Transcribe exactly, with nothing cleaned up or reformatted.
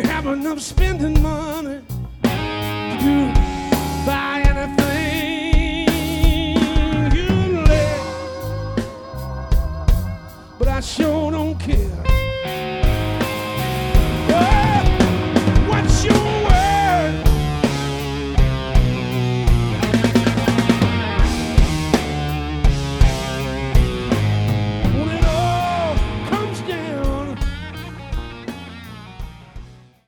have enough spending money to buy anything you like, but I sure don't care